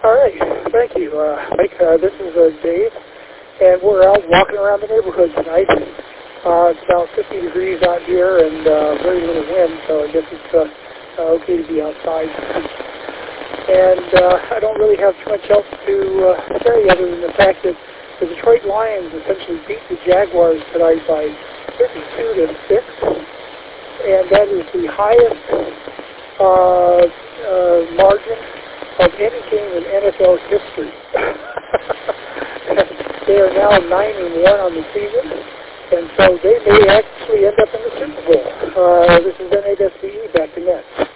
All right. Thank you, Mike. This is Dave, and we're out walking around the neighborhood tonight. It's about 50 degrees out here and very little wind, so I guess it's okay to be outside. And I don't really have too much else to say other than the fact that the Detroit Lions essentially beat the Jaguars tonight by 52-6, and that is the highest margin of any game in NFL history. They are now 9-1 on the season, and so they may actually end up in the Super Bowl. This is NASBE back to net.